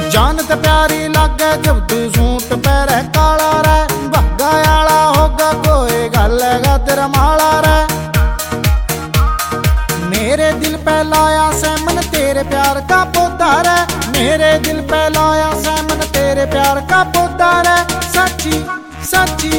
जानत प्यारी लागे जब तू सूट पैरे काला रे, भग्गा आला होगा कोई गल है तेरा माला रे। मेरे दिल पे लाया सैमन तेरे प्यार का पौधा रे, मेरे दिल पे लाया सैमन तेरे प्यार का पौधा रे। सच्ची सच्ची